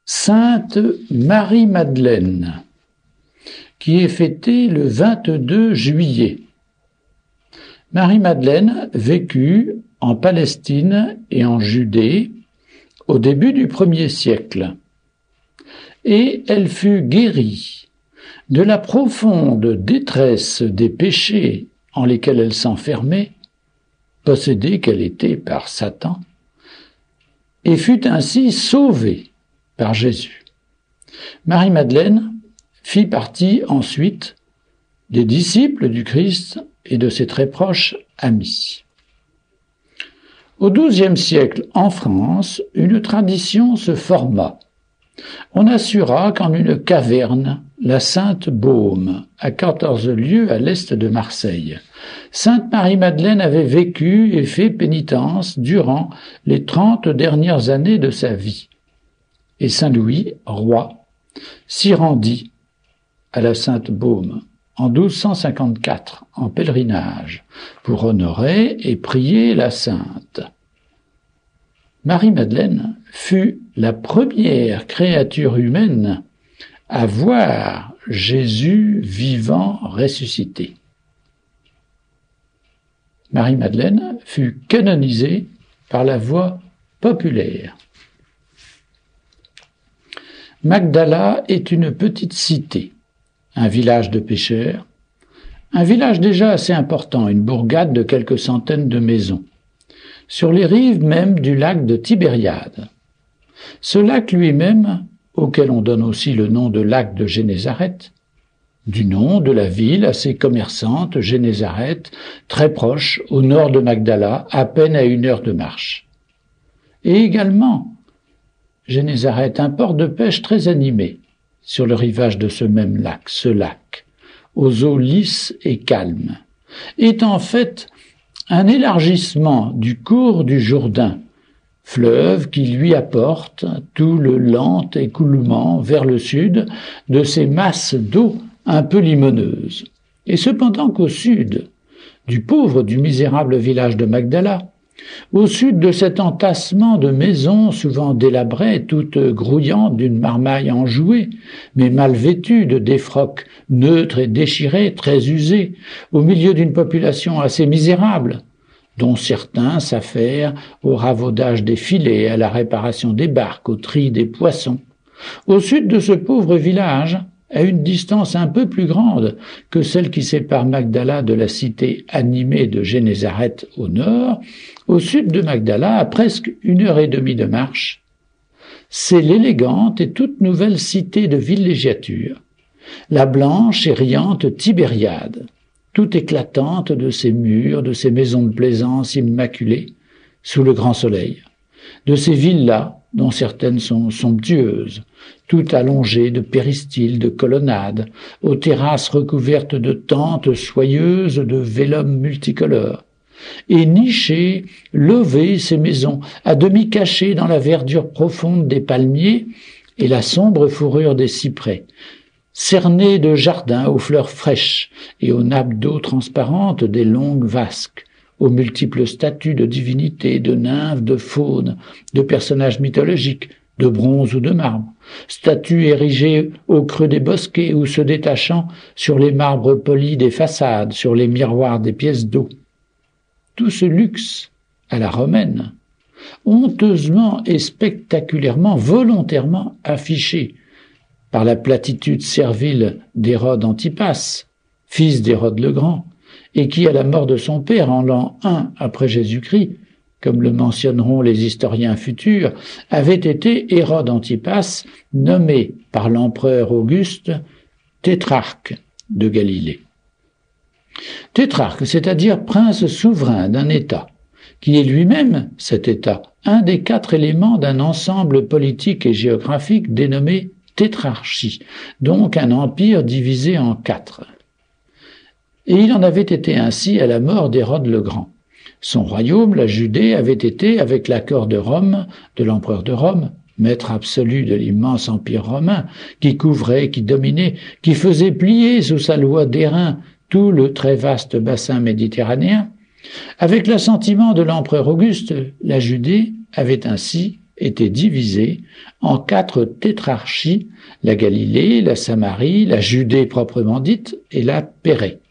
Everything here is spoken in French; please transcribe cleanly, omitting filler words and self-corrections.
Sainte Marie-Madeleine, qui est fêtée le 22 juillet. Marie-Madeleine vécut en Palestine et en Judée au début du 1er siècle, et elle fut guérie de la profonde détresse des péchés en lesquels elle s'enfermait, possédée qu'elle était par Satan, et fut ainsi sauvée par Jésus. Marie-Madeleine fit partie ensuite des disciples du Christ et de ses très proches amis. Au XIIe siècle, en France, une tradition se forma. On assura qu'en une caverne, la Sainte Baume, à 14 lieues à l'est de Marseille, Sainte Marie-Madeleine avait vécu et fait pénitence durant les 30 dernières années de sa vie. Et Saint Louis, roi, s'y rendit à la Sainte Baume en 1254 en pèlerinage pour honorer et prier la Sainte. Marie-Madeleine fut la première créature humaine à voir Jésus vivant ressuscité. Marie-Madeleine fut canonisée par la voie populaire. Magdala est une petite cité, un village de pêcheurs, un village déjà assez important, une bourgade de quelques centaines de maisons, sur les rives même du lac de Tibériade. Ce lac lui-même, auquel on donne aussi le nom de lac de Génézareth, du nom de la ville assez commerçante, Génézareth, très proche, au nord de Magdala, à peine à 1 heure de marche. Et également, Génézareth, un port de pêche très animé, sur le rivage de ce même lac, ce lac, aux eaux lisses et calmes, est en fait un élargissement du cours du Jourdain, fleuve qui lui apporte tout le lent écoulement vers le sud de ces masses d'eau un peu limoneuses. Et cependant qu'au sud du misérable village de Magdala, au sud de cet entassement de maisons souvent délabrées, toutes grouillantes d'une marmaille enjouée, mais mal vêtues de défroques neutres et déchirées, très usées, au milieu d'une population assez misérable, dont certains s'affairent au ravaudage des filets, à la réparation des barques, au tri des poissons. Au sud de ce pauvre village, à une distance un peu plus grande que celle qui sépare Magdala de la cité animée de Génézareth au nord, au sud de Magdala, à presque 1h30 de marche, c'est l'élégante et toute nouvelle cité de villégiature, la blanche et riante Tibériade, toute éclatante de ses murs, de ses maisons de plaisance immaculées, sous le grand soleil, de ces villas dont certaines sont somptueuses, toutes allongées de péristyles, de colonnades, aux terrasses recouvertes de tentes soyeuses de vélum multicolores, et nichées, levées ces maisons, à demi cachées dans la verdure profonde des palmiers et la sombre fourrure des cyprès, cernées de jardins aux fleurs fraîches et aux nappes d'eau transparentes des longues vasques, aux multiples statues de divinités, de nymphes, de faunes, de personnages mythologiques, de bronze ou de marbre, statues érigées au creux des bosquets ou se détachant sur les marbres polis des façades, sur les miroirs des pièces d'eau. Tout ce luxe, à la romaine, honteusement et spectaculairement, volontairement affiché par la platitude servile d'Hérode Antipas, fils d'Hérode le Grand, et qui, à la mort de son père en l'an 1 après Jésus-Christ, comme le mentionneront les historiens futurs, avait été Hérode Antipas, nommé par l'empereur Auguste tétrarque de Galilée. Tétrarque, c'est-à-dire prince souverain d'un État, qui est lui-même, cet État, un des 4 éléments d'un ensemble politique et géographique dénommé tétrarchie, donc un empire divisé en 4. Et il en avait été ainsi à la mort d'Hérode le Grand. Son royaume, la Judée, avait été, avec l'accord de Rome, de l'empereur de Rome, maître absolu de l'immense empire romain, qui couvrait, qui dominait, qui faisait plier sous sa loi d'airain tout le très vaste bassin méditerranéen, avec l'assentiment de l'empereur Auguste, la Judée avait ainsi était divisée en 4 tétrarchies, la Galilée, la Samarie, la Judée proprement dite et la Pérée.